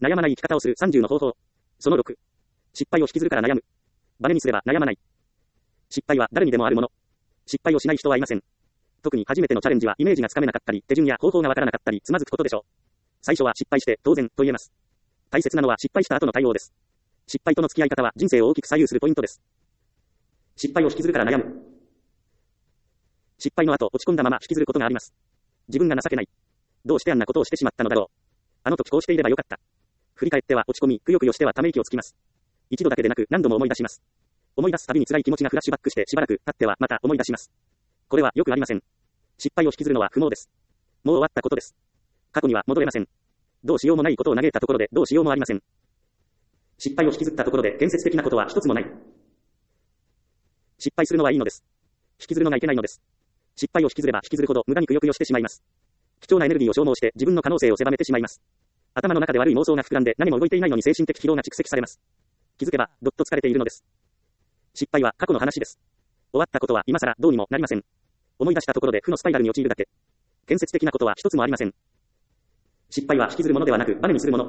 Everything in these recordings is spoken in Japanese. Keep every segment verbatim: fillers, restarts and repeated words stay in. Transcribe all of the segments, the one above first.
悩まない生き方をするさんじゅうの方法。そのろく。失敗を引きずるから悩む。バネにすれば悩まない。失敗は誰にでもあるもの。失敗をしない人はいません。特に初めてのチャレンジはイメージがつかめなかったり、手順や方法がわからなかったり、つまずくことでしょう。最初は失敗して当然と言えます。大切なのは失敗した後の対応です。失敗との付き合い方は人生を大きく左右するポイントです。失敗を引きずるから悩む。失敗の後、落ち込んだまま引きずることがあります。自分が情けない。どうしてあんなことをしてしまったのだろう。あの時こうしていればよかった。振り返っては落ち込み、くよくよしてはため息をつきます。一度だけでなく何度も思い出します。思い出すたびに辛い気持ちがフラッシュバックしてしばらく経ってはまた思い出します。これはよくありません。失敗を引きずるのは不毛です。もう終わったことです。過去には戻れません。どうしようもないことを嘆いたところでどうしようもありません。失敗を引きずったところで建設的なことは一つもない。失敗するのはいいのです。引きずるのがいけないのです。失敗を引きずれば引きずるほど無駄にくよくよしてしまいます。貴重なエネルギーを消耗して自分の可能性を狭めてしまいます。頭の中で悪い妄想が膨らんで何も動いていないのに精神的疲労が蓄積されます。気づけばどっと疲れているのです。失敗は過去の話です。終わったことは今更どうにもなりません。思い出したところで負のスパイラルに陥るだけ。建設的なことは一つもありません。失敗は引きずるものではなくバネにするもの。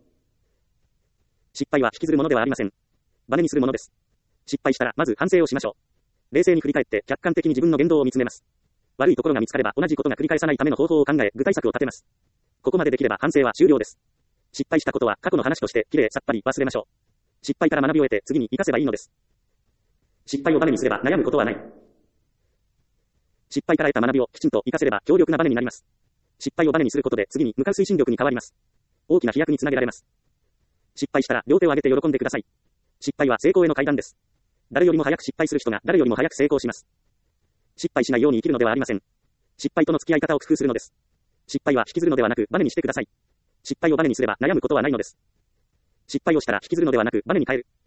失敗は引きずるものではありません。バネにするものです。失敗したらまず反省をしましょう。冷静に振り返って客観的に自分の言動を見つめます。悪いところが見つかれば同じことが繰り返さないための方法を考え具体策を立てます。ここまでできれば反省は終了です。失敗したことは過去の話としてきれいさっぱり忘れましょう。失敗から学びを得て次に生かせばいいのです。失敗をバネにすれば悩むことはない。失敗から得た学びをきちんと活かせれば強力なバネになります。失敗をバネにすることで次に向かう推進力に変わります。大きな飛躍につなげられます。失敗したら両手を上げて喜んでください。失敗は成功への階段です。誰よりも早く失敗する人が誰よりも早く成功します。失敗しないように生きるのではありません。失敗との付き合い方を工夫するのです。失敗は引きずるのではなくバネにしてください。失敗をバネにすれば悩むことはないのです。失敗をしたら引きずるのではなくバネに変える。